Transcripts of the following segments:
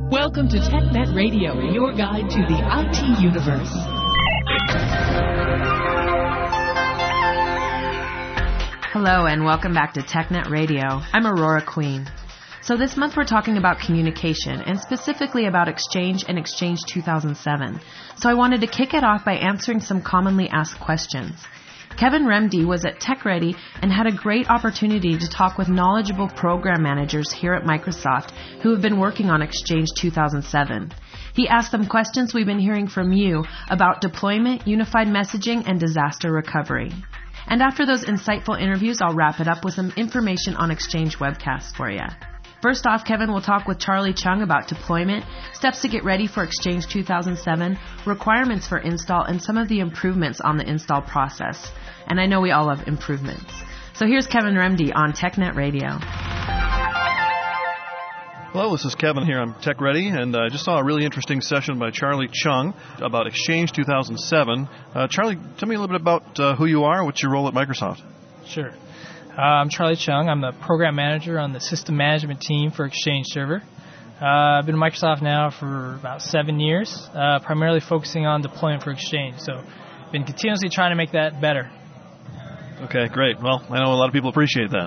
Welcome to TechNet Radio, your guide to the IT universe. Hello and welcome back to TechNet Radio. I'm Aurora Queen. So this month we're talking about communication and specifically about Exchange and Exchange 2007. So I wanted to kick it off by answering some commonly asked questions. Kevin Remdy was at TechReady and had a great opportunity to talk with knowledgeable program managers here at Microsoft who have been working on Exchange 2007. He asked them questions we've been hearing from you about deployment, unified messaging, and disaster recovery. And after those insightful interviews, I'll wrap it up with some information on Exchange webcasts for you. First off, Kevin will talk with Charlie Chung about deployment, steps to get ready for Exchange 2007, requirements for install, and some of the improvements on the install process. And I know we all love improvements. So here's Kevin Remdy on TechNet Radio. Hello, this is Kevin here on TechReady, and I just saw a really interesting session by Charlie Chung about Exchange 2007. Charlie, tell me a little bit about who you are, what's your role at Microsoft? Sure. I'm Charlie Chung. I'm the program manager on the system management team for Exchange Server. I've been at Microsoft now for about 7 years, primarily focusing on deployment for Exchange. So I've been continuously trying to make that better. Okay, great. Well, I know a lot of people appreciate that.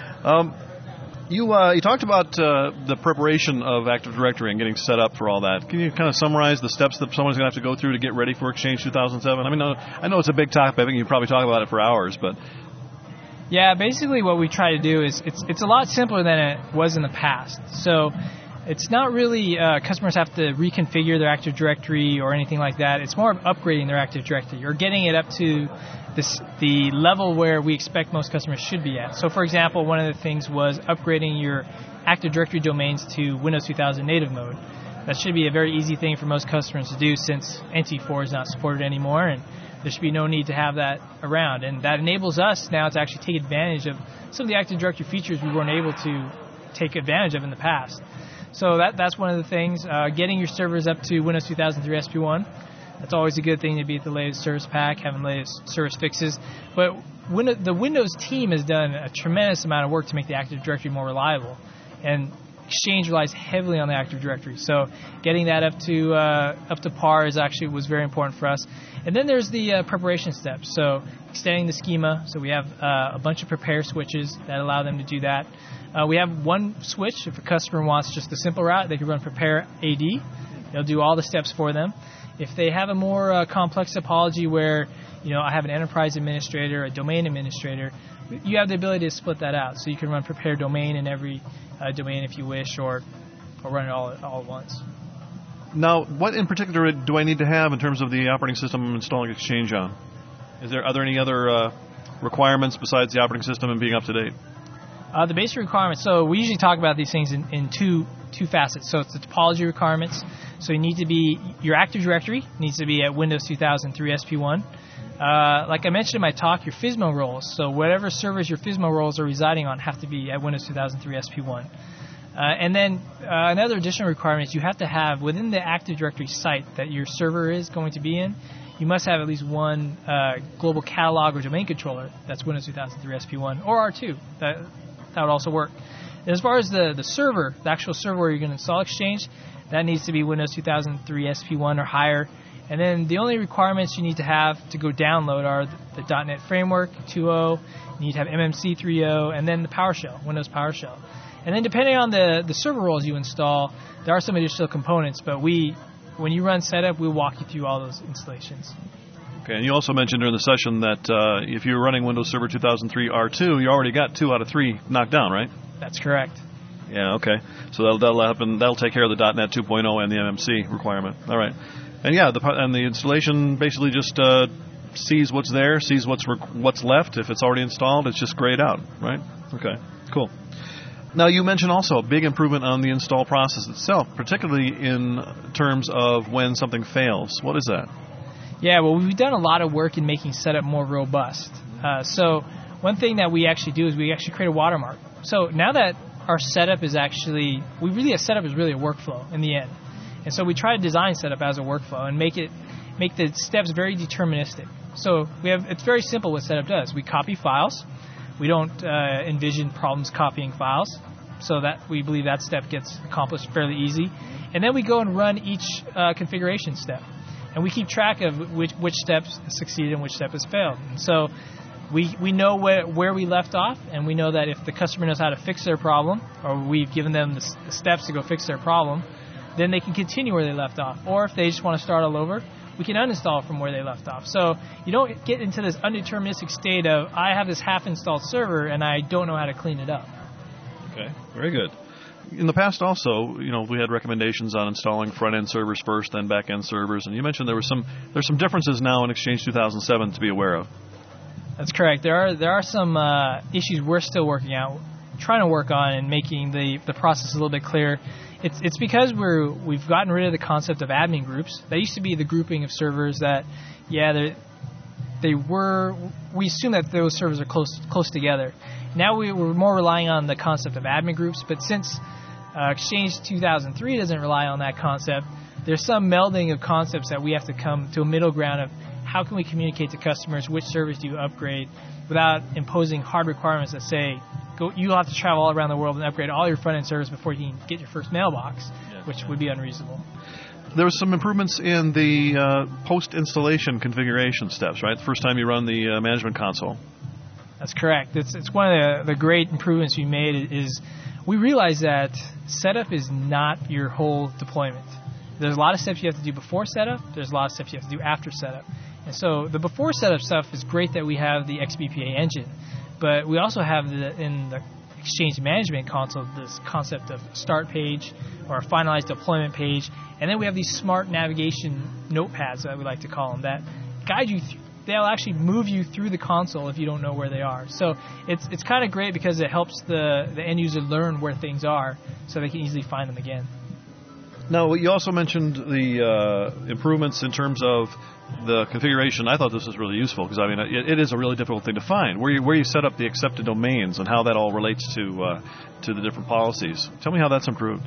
You talked about the preparation of Active Directory and getting set up for all that. Can you kind of summarize the steps that someone's going to have to go through to get ready for Exchange 2007? I mean, I know it's a big topic. I think you can probably talk about it for hours, but... Yeah, basically what we try to do is it's a lot simpler than it was in the past. So it's not really customers have to reconfigure their Active Directory or anything like that. It's more of upgrading their Active Directory or getting it up to the level where we expect most customers should be at. So, for example, one of the things was upgrading your Active Directory domains to Windows 2000 native mode. That should be a very easy thing for most customers to do since NT4 is not supported anymore, and there should be no need to have that around. And that enables us now to actually take advantage of some of the Active Directory features we weren't able to take advantage of in the past. So that's one of the things. Getting your servers up to Windows 2003 SP1. That's always a good thing to be at the latest service pack, having the latest service fixes. But the Windows team has done a tremendous amount of work to make the Active Directory more reliable. And Exchange relies heavily on the Active Directory. So getting that up to par was very important for us. And then there's the preparation steps. So extending the schema. So we have a bunch of prepare switches that allow them to do that. We have one switch. If a customer wants just the simple route, they can run prepare AD. They'll do all the steps for them. If they have a more complex topology where, I have an enterprise administrator, a domain administrator, you have the ability to split that out. So you can run prepare domain in every domain if you wish, or run it all at once. Now, what in particular do I need to have in terms of the operating system I'm installing Exchange on? Are there any other requirements besides the operating system and being up to date? The basic requirements, so we usually talk about these things in two facets. So it's the topology requirements. So your Active Directory needs to be at Windows 2003 SP1. Like I mentioned in my talk, your FSMA roles. So whatever servers your FSMA roles are residing on have to be at Windows 2003 SP1. And then another additional requirement is you have to have within the Active Directory site that your server is going to be in, you must have at least one global catalog or domain controller that's Windows 2003 SP1 or R2. That would also work. And as far as the server, the actual server where you're going to install Exchange, that needs to be Windows 2003 SP1 or higher. And then the only requirements you need to have to go download are the .NET Framework 2.0, you need to have MMC 3.0, and then the PowerShell, Windows PowerShell. And then depending on the server roles you install, there are some additional components, but when you run setup, we'll walk you through all those installations. Okay, and you also mentioned during the session that if you're running Windows Server 2003 R2, you already got 2 out of 3 knocked down, right? That's correct. Yeah, okay. So that'll happen. That'll take care of the .NET 2.0 and the MMC requirement. All right. And the installation basically just sees what's there, sees what's left. If it's already installed, it's just grayed out, right? Okay, cool. Now, you mentioned also a big improvement on the install process itself, particularly in terms of when something fails. What is that? Yeah, well, we've done a lot of work in making setup more robust. So one thing that we actually do is we actually create a watermark. So now that our setup is actually, setup is really a workflow in the end. And so we try to design setup as a workflow and make the steps very deterministic. So it's very simple what setup does. We copy files. We don't envision problems copying files. So that we believe that step gets accomplished fairly easy. And then we go and run each configuration step. And we keep track of which steps succeeded and which step has failed. And so we know where we left off, and we know that if the customer knows how to fix their problem, or we've given them the steps to go fix their problem, then they can continue where they left off. Or if they just want to start all over, we can uninstall from where they left off. So you don't get into this undeterministic state of, I have this half-installed server and I don't know how to clean it up. Okay, very good. In the past also, we had recommendations on installing front-end servers first, then back-end servers, and you mentioned there's some differences now in Exchange 2007 to be aware of. That's correct. There are some issues we're still trying to work on and making the process a little bit clearer. It's because we've gotten rid of the concept of admin groups. That used to be the grouping of servers that, we assume that those servers are close together. Now we're more relying on the concept of admin groups, but since Exchange 2003 doesn't rely on that concept, there's some melding of concepts that we have to come to a middle ground of how can we communicate to customers which servers do you upgrade without imposing hard requirements that say, you'll have to travel all around the world and upgrade all your front-end servers before you can get your first mailbox, which would be unreasonable. There was some improvements in the post-installation configuration steps, right? The first time you run the management console. That's correct. It's one of the great improvements we made is we realized that setup is not your whole deployment. There's a lot of steps you have to do before setup. There's a lot of steps you have to do after setup. And so the before setup stuff is great that we have the XBPA engine, but we also have in the Exchange Management Console this concept of start page or a finalized deployment page, and then we have these smart navigation notepads that we like to call them that guide you through. They'll actually move you through the console if you don't know where they are. So it's kind of great because it helps the end user learn where things are so they can easily find them again. Now, you also mentioned the improvements in terms of the configuration. I thought this was really useful because, it is a really difficult thing to find, where you set up the accepted domains and how that all relates to the different policies. Tell me how that's improved.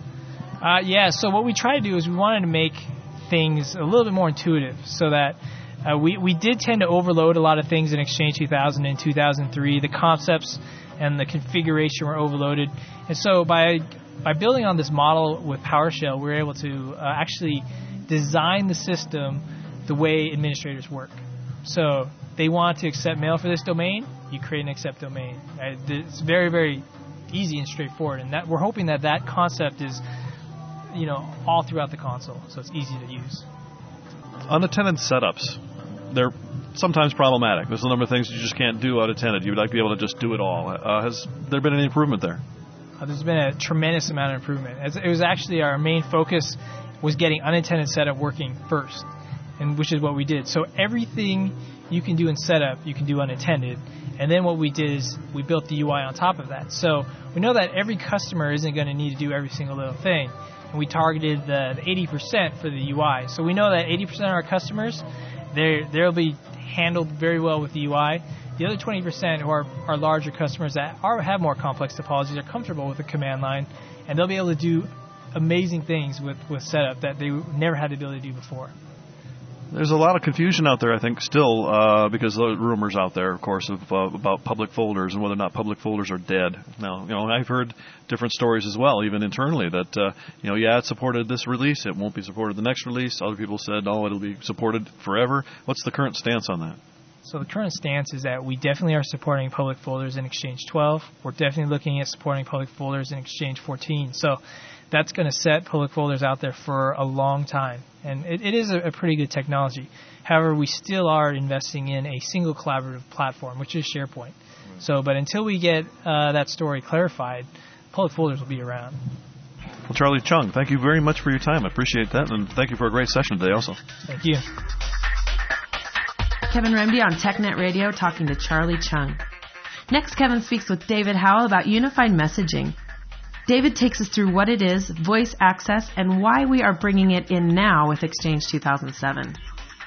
So what we try to do is we wanted to make things a little bit more intuitive so that we did tend to overload a lot of things in Exchange 2000 and 2003. The concepts and the configuration were overloaded. And so by building on this model with PowerShell, we're able to actually design the system the way administrators work. So they want to accept mail for this domain, you create an accept domain. It's very, very easy and straightforward. And that we're hoping that concept is all throughout the console, so it's easy to use. Unattended setups, they're sometimes problematic. There's a number of things you just can't do unattended. You would like to be able to just do it all. Has there been any improvement there? There's been a tremendous amount of improvement. It was actually our main focus was getting unattended setup working first, and which is what we did. So everything you can do in setup, you can do unattended. And then what we did is we built the UI on top of that. So we know that every customer isn't going to need to do every single little thing. And we targeted the 80% for the UI. So we know that 80% of our customers, they'll be handled very well with the UI. The other 20% who are larger customers that have more complex topologies are comfortable with the command line, and they'll be able to do amazing things with setup that they never had the ability to do before. There's a lot of confusion out there, I think, still, because there are rumors out there, of course, about public folders and whether or not public folders are dead. Now, I've heard different stories as well, even internally, that, it supported this release, it won't be supported the next release. Other people said, it'll be supported forever. What's the current stance on that? So the current stance is that we definitely are supporting public folders in Exchange 12. We're definitely looking at supporting public folders in Exchange 14. So that's going to set public folders out there for a long time. And it is a pretty good technology. However, we still are investing in a single collaborative platform, which is SharePoint. So, but until we get that story clarified, public folders will be around. Well, Charlie Chung, thank you very much for your time. I appreciate that, and thank you for a great session today also. Thank you. Kevin Rembe on TechNet Radio talking to Charlie Chung. Next, Kevin speaks with David Howell about unified messaging. David takes us through what it is, voice access, and why we are bringing it in now with Exchange 2007.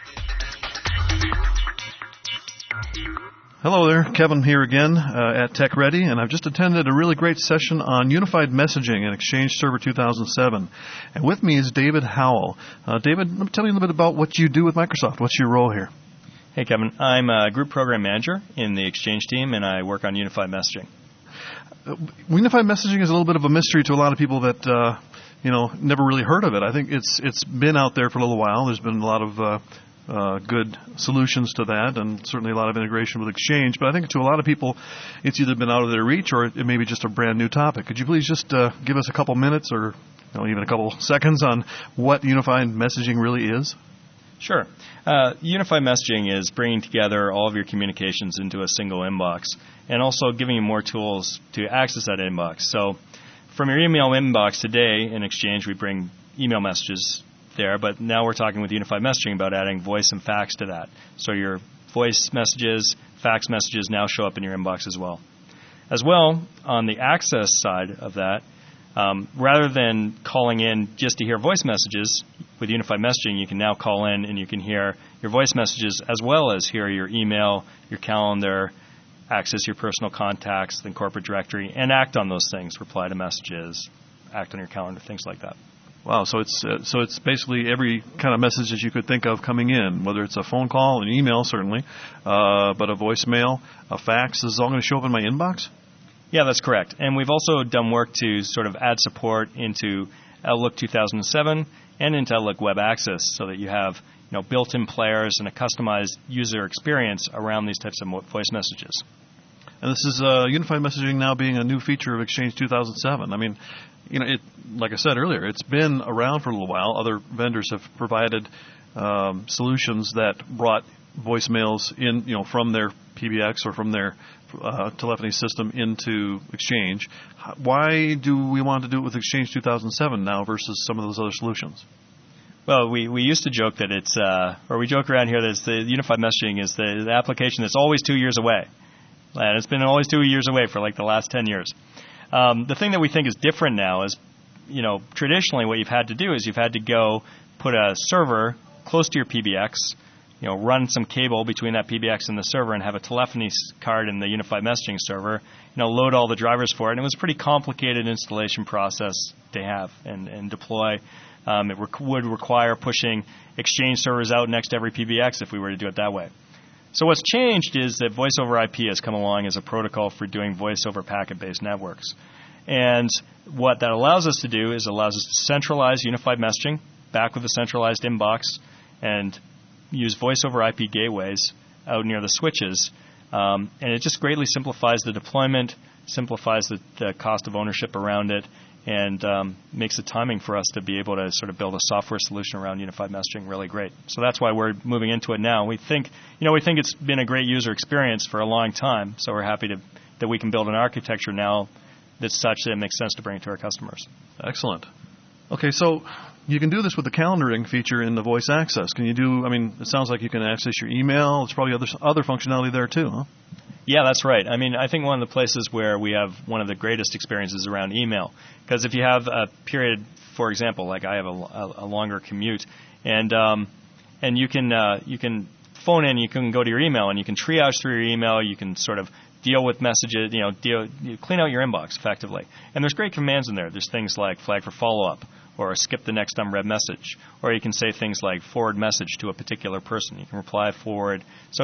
Hello there, Kevin here again at TechReady, and I've just attended a really great session on unified messaging in Exchange Server 2007. And with me is David Howell. David, let me tell you a little bit about what you do with Microsoft. What's your role here? Hey, Kevin. I'm a group program manager in the Exchange team, and I work on unified messaging. Unified messaging is a little bit of a mystery to a lot of people that never really heard of it. I think it's been out there for a little while. There's been a lot of good solutions to that, and certainly a lot of integration with Exchange. But I think to a lot of people, it's either been out of their reach or it may be just a brand new topic. Could you please just give us a couple minutes or even a couple seconds on what unified messaging really is? Sure. Unified messaging is bringing together all of your communications into a single inbox and also giving you more tools to access that inbox. So from your email inbox today in Exchange, we bring email messages there, but now we're talking with unified messaging about adding voice and fax to that. So your voice messages, fax messages now show up in your inbox as well. As well, on the access side of that, rather than calling in just to hear voice messages, with unified messaging, you can now call in and you can hear your voice messages as well as hear your email, your calendar, access your personal contacts, the corporate directory, and act on those things, reply to messages, act on your calendar, things like that. Wow, so it's basically every kind of message that you could think of coming in, whether it's a phone call, an email certainly, but a voicemail, a fax, this is all going to show up in my inbox? Yeah, that's correct. And we've also done work to sort of add support into Outlook 2007 and into Outlook Web Access so that you have built-in players and a customized user experience around these types of voice messages. And this is unified messaging now being a new feature of Exchange 2007. I mean, like I said earlier, it's been around for a little while. Other vendors have provided solutions that brought voicemails in, from their PBX or from their telephony system into Exchange. Why do we want to do it with Exchange 2007 now versus some of those other solutions? Well, we used to joke that it's, or we joke around here that it's the unified messaging is the application that's always 2 years away. And it's been always 2 years away for like the last 10 years. The thing that we think is different now is, traditionally what you've had to do is you've had to go put a server close to your PBX, run some cable between that PBX and the server and have a telephony card in the unified messaging server, load all the drivers for it. And it was a pretty complicated installation process to have and deploy. It would require pushing Exchange servers out next to every PBX if we were to do it that way. So what's changed is that Voice over IP has come along as a protocol for doing voice over packet-based networks. And what that allows us to do is allows us to centralize unified messaging back with a centralized inbox and use voice over IP gateways out near the switches. And it just greatly simplifies the deployment, simplifies the cost of ownership around it, and makes the timing for us to be able to sort of build a software solution around unified messaging really great. So that's why we're moving into it now. We think it's been a great user experience for a long time, so we're happy that we can build an architecture now that's such that it makes sense to bring it to our customers. Excellent. Okay, so you can do this with the calendaring feature in the voice access. Can you do, it sounds like you can access your email. There's probably other functionality there too, huh? Yeah, that's right. I think one of the places where we have one of the greatest experiences around email. Because if you have a period, for example, like I have a longer commute, and you can phone in, you can go to your email, and you can triage through your email. You can sort of deal with messages, you clean out your inbox effectively. And there's great commands in there. There's things like flag for follow-up, or skip the next unread message, or you can say things like forward message to a particular person. You can reply forward. So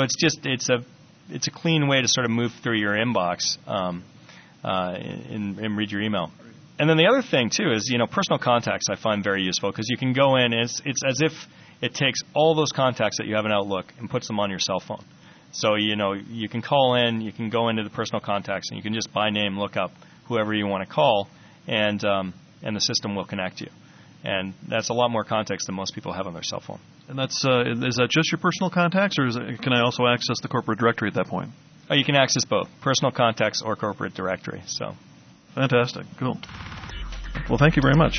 it's a clean way to sort of move through your inbox and read your email. And then the other thing, too, is, personal contacts I find very useful because you can go in and it's as if it takes all those contacts that you have in Outlook and puts them on your cell phone. So, you can call in, you can go into the personal contacts, and you can just by name look up whoever you want to call, and the system will connect you. And that's a lot more context than most people have on their cell phone. And that's is that just your personal contacts, or can I also access the corporate directory at that point? Oh, you can access both, personal contacts or corporate directory. So, fantastic, cool. Well, thank you very much.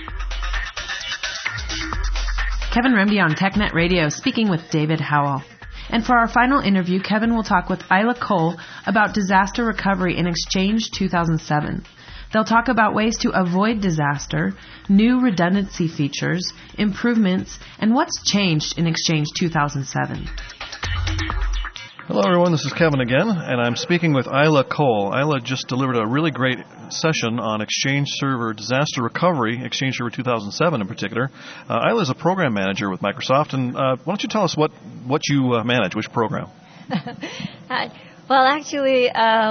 Kevin Rembe on TechNet Radio speaking with David Howell. And for our final interview, Kevin will talk with Isla Cole about disaster recovery in Exchange 2007. They'll talk about ways to avoid disaster, new redundancy features, improvements, and what's changed in Exchange 2007. Hello, everyone. This is Kevin again, and I'm speaking with Isla Cole. Isla just delivered a really great session on Exchange Server disaster recovery, Exchange Server 2007 in particular. Isla is a program manager with Microsoft, and why don't you tell us what you manage, which program? Hi. Well, actually,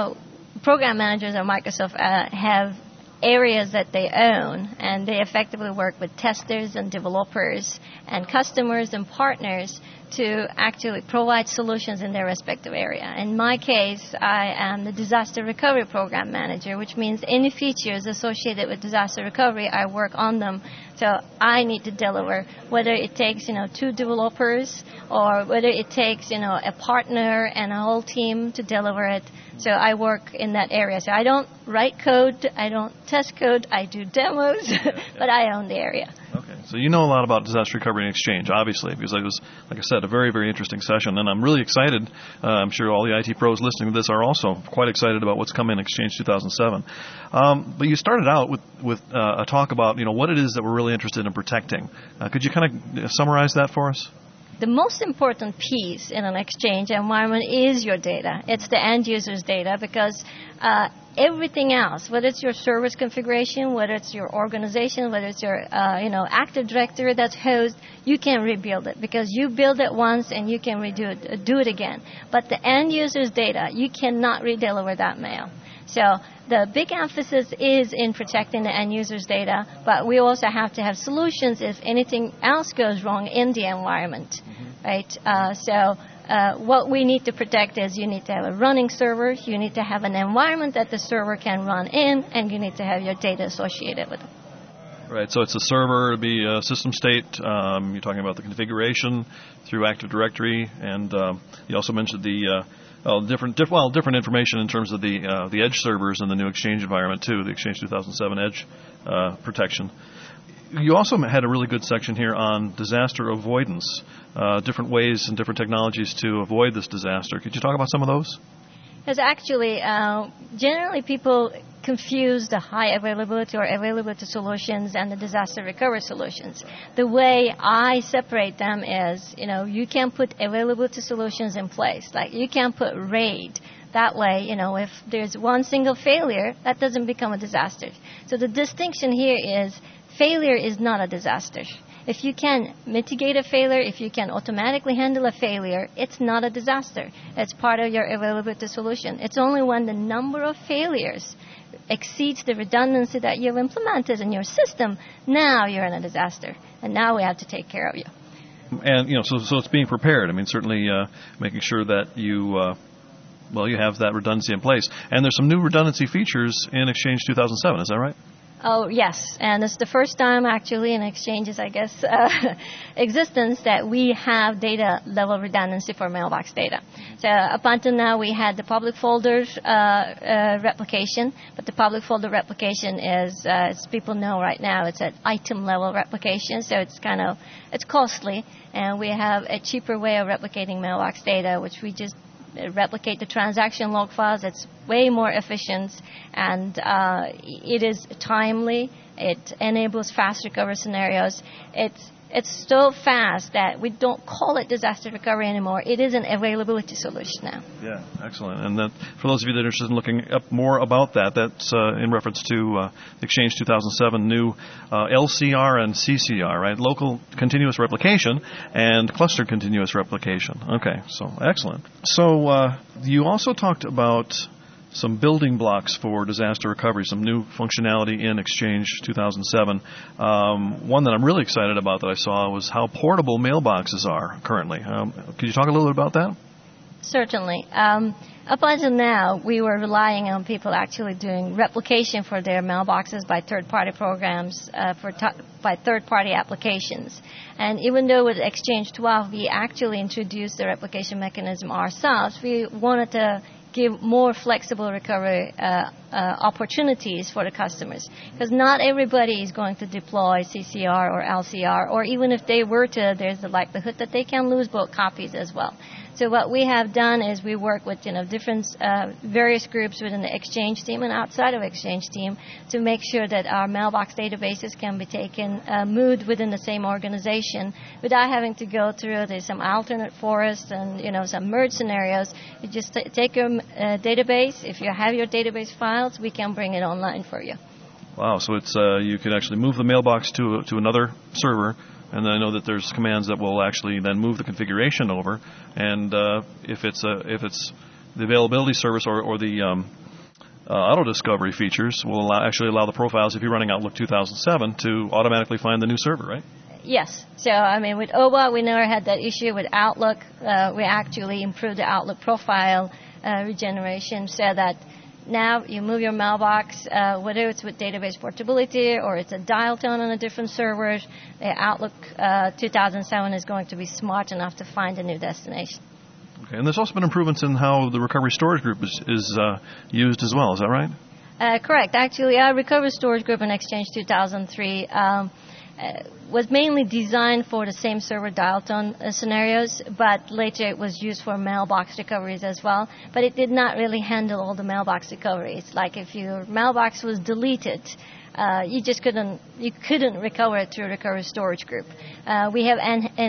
program managers at Microsoft have areas that they own, and they effectively work with testers and developers and customers and partners to actually provide solutions in their respective area. In my case, I am the disaster recovery program manager, which means any features associated with disaster recovery, I work on them. So I need to deliver, whether it takes, 2 developers or whether it takes, a partner and a whole team to deliver it. So I work in that area. So I don't write code, I don't test code, I do demos, but I own the area. Okay, so you know a lot about disaster recovery and Exchange, obviously, because it was, like I said, a very, very interesting session, and I'm really excited. I'm sure all the IT pros listening to this are also quite excited about what's coming in Exchange 2007. But you started out with a talk about what it is that we're really interested in protecting. Could you kind of summarize that for us? The most important piece in an Exchange environment is your data. It's the end user's data, because everything else, whether it's your service configuration, whether it's your organization, whether it's your Active Directory that's hosted, you can rebuild it because you build it once and you can do it again. But the end user's data, you cannot redeliver that mail. So the big emphasis is in protecting the end user's data, but we also have to have solutions if anything else goes wrong in the environment, right? What we need to protect is you need to have a running server, you need to have an environment that the server can run in, and you need to have your data associated with it. Right, so it's a server, it'd be a system state. You're talking about the configuration through Active Directory, and you also mentioned the different information in terms of the Edge servers in the new Exchange environment too, the Exchange 2007 Edge protection. You also had a really good section here on disaster avoidance, different ways and different technologies to avoid this disaster. Could you talk about some of those? Because actually, generally people confuse the high availability or availability solutions and the disaster recovery solutions. The way I separate them is, you can put availability solutions in place. Like you can put RAID. That way, if there's one single failure, that doesn't become a disaster. So the distinction here is failure is not a disaster. If you can mitigate a failure, if you can automatically handle a failure, it's not a disaster. It's part of your availability solution. It's only when the number of failures exceeds the redundancy that you've implemented in your system, now you're in a disaster. And now we have to take care of you. And, so it's being prepared. I mean, certainly making sure that you have that redundancy in place. And there's some new redundancy features in Exchange 2007, is that right? Oh, yes. And it's the first time actually in Exchange's, existence that we have data level redundancy for mailbox data. So up until now we had the public folder replication, but the public folder replication is, as people know right now, it's an item level replication, so it's costly, and we have a cheaper way of replicating mailbox data, which we just replicate the transaction log files. It's way more efficient, and it is timely. It enables fast recovery scenarios. It's so fast that we don't call it disaster recovery anymore. It is an availability solution now. Yeah, excellent. And that, for those of you that are interested in looking up more about that, that's in reference to Exchange 2007 new LCR and CCR, right? Local continuous replication and cluster continuous replication. Okay, so excellent. So you also talked about some building blocks for disaster recovery, some new functionality in Exchange 2007. One that I'm really excited about that I saw was how portable mailboxes are currently. Could you talk a little bit about that? Certainly. Up until now, we were relying on people actually doing replication for their mailboxes by third-party programs, by third-party applications. And even though with Exchange 12, we actually introduced the replication mechanism ourselves, we wanted to give more flexible recovery opportunities for the customers. Because not everybody is going to deploy CCR or LCR, or even if they were to, there's the likelihood that they can lose both copies as well. So what we have done is we work with different various groups within the Exchange team and outside of Exchange team to make sure that our mailbox databases can be taken, moved within the same organization without having to go through some alternate forests and some merge scenarios. You just take your database. If you have your database files, we can bring it online for you. Wow! So it's you can actually move the mailbox to another server. And then I know that there's commands that will actually then move the configuration over, and if it's the availability service or the auto discovery features will actually allow the profiles, if you're running Outlook 2007, to automatically find the new server, right? Yes. So, I mean, with OWA, we never had that issue. With Outlook, we actually improved the Outlook profile regeneration so that now you move your mailbox, whether it's with database portability or it's a dial tone on a different server, the Outlook 2007 is going to be smart enough to find a new destination. Okay, and there's also been improvements in how the recovery storage group is used as well. Is that right? Correct. Actually, our recovery storage group in Exchange 2003 was mainly designed for the same server dial tone scenarios, but later it was used for mailbox recoveries as well. But it did not really handle all the mailbox recoveries. Like if your mailbox was deleted, you couldn't recover it through recovery storage group. We have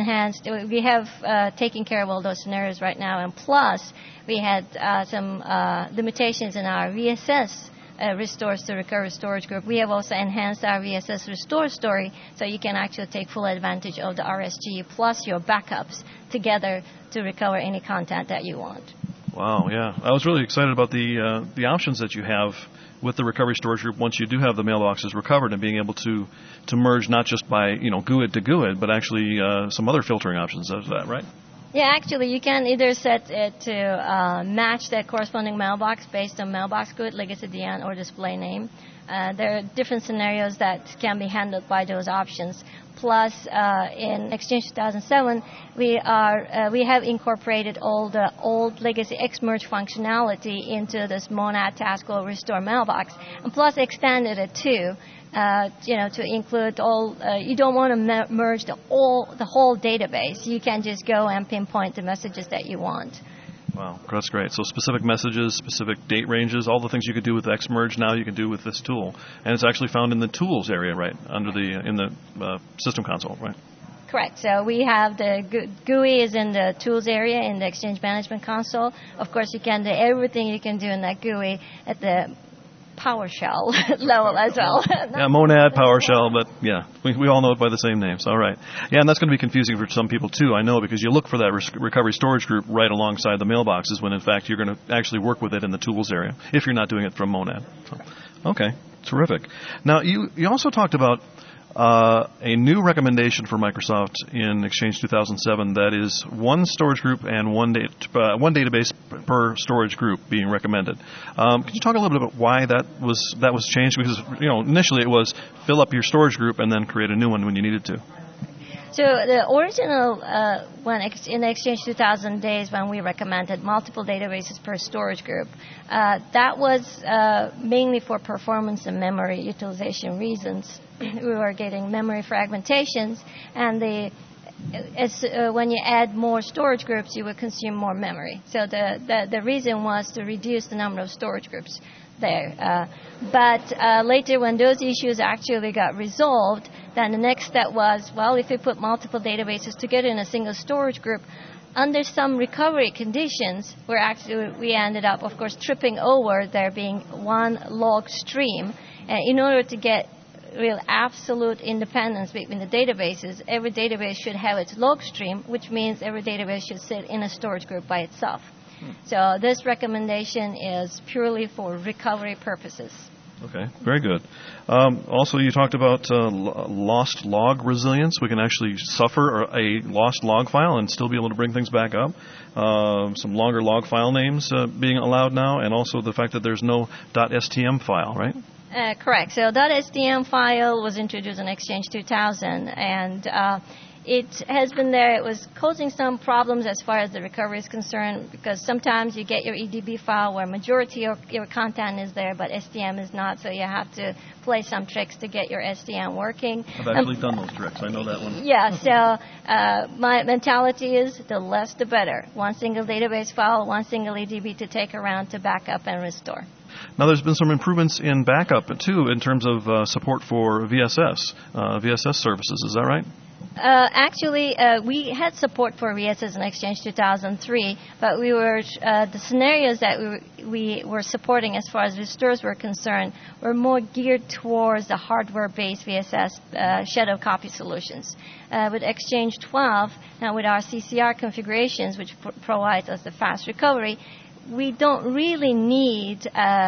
we have taken care of all those scenarios right now, and plus we had some limitations in our VSS restores to recovery storage group. We have also enhanced our VSS restore story, so you can actually take full advantage of the RSG plus your backups together to recover any content that you want. Wow, yeah. I was really excited about the options that you have with the recovery storage group once you do have the mailboxes recovered, and being able to merge not just by GUID to GUID, but actually some other filtering options. Is that right? Yeah, actually, you can either set it to match that corresponding mailbox based on mailbox GUID, legacy DN, or display name. There are different scenarios that can be handled by those options. Plus, in Exchange 2007, we have incorporated all the old legacy Xmerge functionality into this Monad Taskflow Restore mailbox, and plus extended it too. To include all. You don't want to merge the whole database. You can just go and pinpoint the messages that you want. Wow, that's great. So specific messages, specific date ranges, all the things you could do with Xmerge now you can do with this tool, and it's actually found in the tools area, right, in the system console, right? Correct. So we have the GUI is in the tools area in the Exchange Management Console. Of course, you can do everything you can do in that GUI at the PowerShell level as well. Yeah, Monad, PowerShell, but yeah, we all know it by the same names. All right. Yeah, and that's going to be confusing for some people too, I know, because you look for that recovery storage group right alongside the mailboxes when in fact you're going to actually work with it in the tools area if you're not doing it from Monad. So, okay, terrific. Now, you also talked about a new recommendation for Microsoft in Exchange 2007 that is one storage group and one database per storage group being recommended. Could you talk a little bit about why that was changed? Because initially it was fill up your storage group and then create a new one when you needed to. So the original in the Exchange 2000 days when we recommended multiple databases per storage group, that was mainly for performance and memory utilization reasons. We were getting memory fragmentations, and when you add more storage groups, you would consume more memory. So the reason was to reduce the number of storage groups there. But later, when those issues actually got resolved, then the next step was, well, if we put multiple databases together in a single storage group, under some recovery conditions, we ended up, of course, tripping over there being one log stream. In order to get real absolute independence between the databases, every database should have its log stream, which means every database should sit in a storage group by itself. So this recommendation is purely for recovery purposes. Okay, very good. Also, you talked about lost log resilience. We can actually suffer a lost log file and still be able to bring things back up. Some longer log file names being allowed now, and also the fact that there's no .stm file, right? Correct. So .stm file was introduced in Exchange 2000, and it has been there. It was causing some problems as far as the recovery is concerned, because sometimes you get your EDB file where majority of your content is there, but STM is not, so you have to play some tricks to get your STM working. I've actually done those tricks. I know that one. Yeah, so my mentality is the less the better. One single database file, one single EDB to take around to back up and restore. Now, there's been some improvements in backup, too, in terms of support for VSS services. Is that right? Actually, we had support for VSS in Exchange 2003, but the scenarios that we were supporting as far as restores were concerned were more geared towards the hardware-based VSS shadow copy solutions. With Exchange 12, now with our CCR configurations, which provides us the fast recovery, we don't really need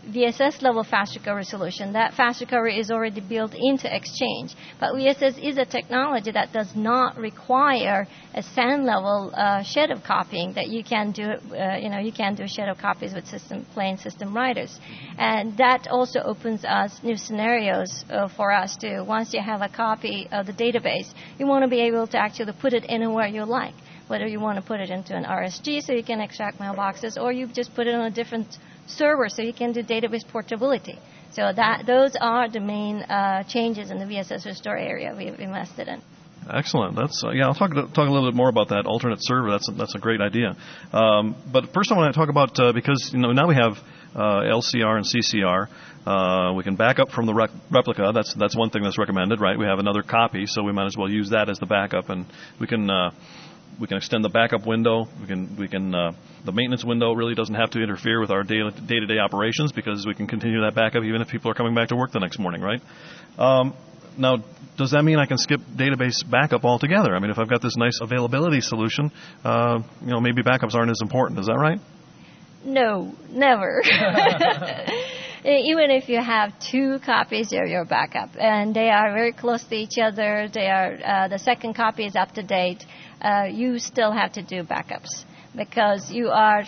VSS level fast recovery solution. That fast recovery is already built into Exchange. But VSS is a technology that does not require a SAN level shadow copying that you can do. You can do shadow copies with plain system writers, and that also opens us new scenarios for us to. Once you have a copy of the database, you want to be able to actually put it anywhere you like. Whether you want to put it into an RSG so you can extract mailboxes, or you just put it on a different server so you can do database portability. So those are the main changes in the VSS Restore area we've invested in. Excellent. That's I'll talk a little bit more about that alternate server. That's a great idea. But first, I want to talk about because now we have LCR and CCR. We can back up from the replica. That's one thing that's recommended, right? We have another copy, so we might as well use that as the backup, and we can extend the backup window. The maintenance window really doesn't have to interfere with our day-to-day operations because we can continue that backup even if people are coming back to work the next morning, right? Now, does that mean I can skip database backup altogether? I mean, if I've got this nice availability solution, maybe backups aren't as important. Is that right? No, never. Even if you have two copies of your backup and they are very close to each other, the second copy is up to date, you still have to do backups because you are.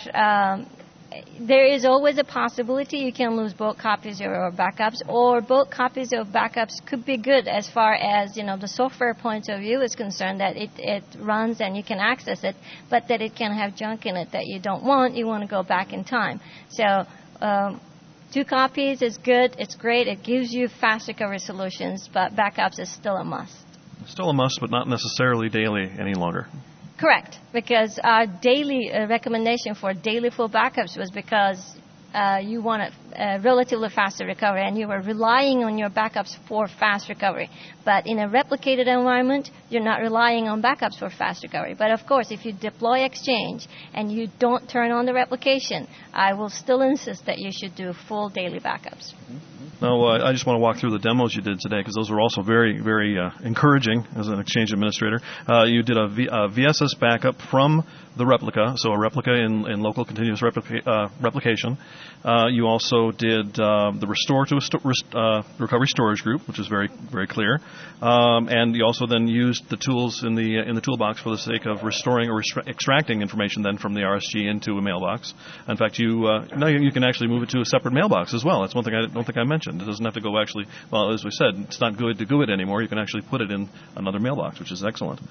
There is always a possibility you can lose both copies of your backups, or both copies of backups could be good as far as the software point of view is concerned, that it runs and you can access it, but that it can have junk in it that you don't want. You want to go back in time. So two copies is good. It's great. It gives you fast recovery solutions, but backups is still a must. Still a must, but not necessarily daily any longer. Correct, because our daily recommendation for daily full backups was because you want a relatively faster recovery, and you were relying on your backups for fast recovery. But in a replicated environment, you're not relying on backups for fast recovery. But of course, if you deploy Exchange and you don't turn on the replication, I will still insist that you should do full daily backups. Now, I just want to walk through the demos you did today because those were also very, very encouraging as an Exchange administrator. You did a VSS backup from the replica, so a replica in local continuous replication. You also did the restore to a recovery storage group, which is very, very clear. And you also then used the tools in the toolbox for the sake of restoring or extracting information then from the RSG into a mailbox. In fact, now you can actually move it to a separate mailbox as well. That's one thing I don't think I mentioned. It doesn't have to go actually, well, as we said, it's not good to GUID anymore. You can actually put it in another mailbox, which is excellent.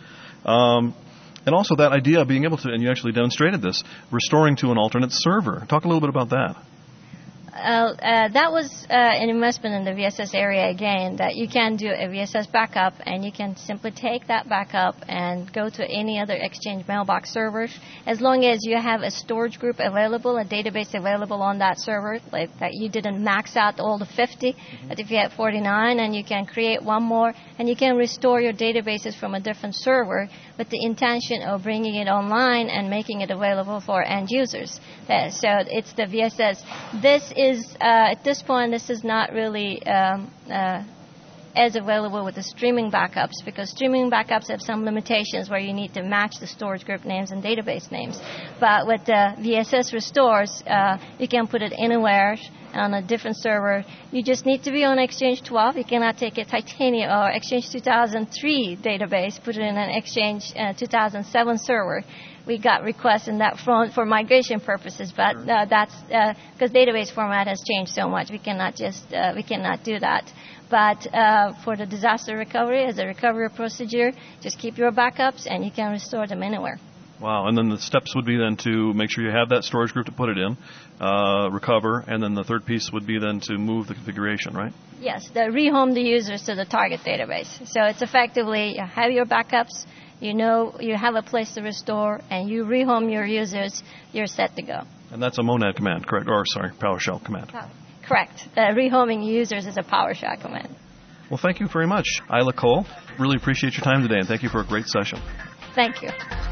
And also that idea of being able to, and you actually demonstrated this, restoring to an alternate server. Talk a little bit about that. That was an investment in the VSS area again, that you can do a VSS backup and you can simply take that backup and go to any other Exchange mailbox server as long as you have a storage group available, a database available on that server, like that you didn't max out all the 50, but if you have 49 and you can create one more and you can restore your databases from a different server with the intention of bringing it online and making it available for end users. So it's the VSS. This is, at this point, this is not really as available with the streaming backups because streaming backups have some limitations where you need to match the storage group names and database names. But with the VSS restores, you can put it anywhere on a different server. You just need to be on Exchange 12. You cannot take a Titanium or Exchange 2003 database, put it in an Exchange 2007 server. We got requests in that front for migration purposes, but that's because database format has changed so much. We cannot do that. But for the disaster recovery, as a recovery procedure, just keep your backups and you can restore them anywhere. Wow, and then the steps would be then to make sure you have that storage group to put it in, recover, and then the third piece would be then to move the configuration, right? Yes, rehome the users to the target database. So it's effectively you have your backups, you know you have a place to restore, and you rehome your users, you're set to go. And that's a Monad command, correct? Or, sorry, PowerShell command. Correct. Rehoming users is a PowerShell command. Well, thank you very much, Isla Cole. Really appreciate your time today, and thank you for a great session. Thank you.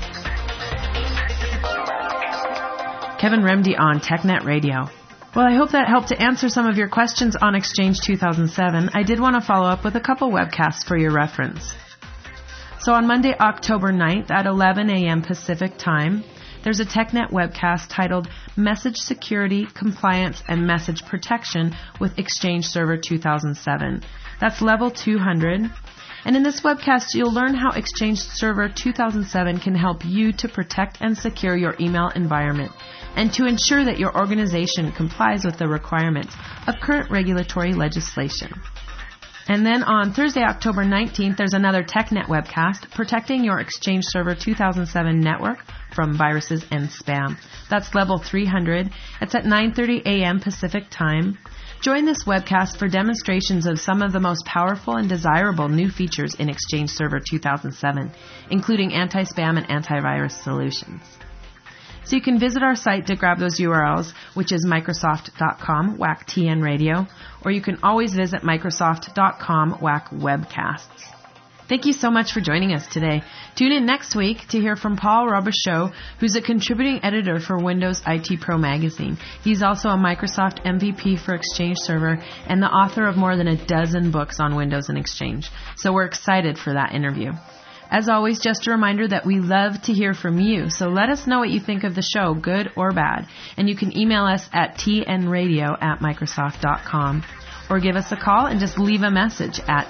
Kevin Remdy on TechNet Radio. Well, I hope that helped to answer some of your questions on Exchange 2007. I did want to follow up with a couple webcasts for your reference. So on Monday, October 9th at 11 a.m. Pacific Time, there's a TechNet webcast titled Message Security, Compliance, and Message Protection with Exchange Server 2007. That's level 200. And in this webcast, you'll learn how Exchange Server 2007 can help you to protect and secure your email environment and to ensure that your organization complies with the requirements of current regulatory legislation. And then on Thursday, October 19th, there's another TechNet webcast, Protecting Your Exchange Server 2007 Network from Viruses and Spam. That's level 300. It's at 9:30 a.m. Pacific Time. Join this webcast for demonstrations of some of the most powerful and desirable new features in Exchange Server 2007, including anti-spam and antivirus solutions. So you can visit our site to grab those URLs, which is Microsoft.com/TNRadio, or you can always visit Microsoft.com/webcasts. Thank you so much for joining us today. Tune in next week to hear from Paul Robichaud, who's a contributing editor for Windows IT Pro magazine. He's also a Microsoft MVP for Exchange Server and the author of more than a dozen books on Windows and Exchange. So we're excited for that interview. As always, just a reminder that we love to hear from you, so let us know what you think of the show, good or bad. And you can email us at tnradio@microsoft.com or give us a call and just leave a message at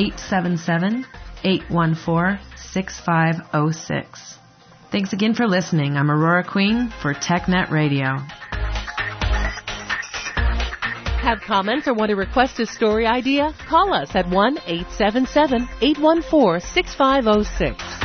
877-814-6506. Thanks again for listening. I'm Aurora Queen for TechNet Radio. Have comments or want to request a story idea? Call us at 1-877-814-6506.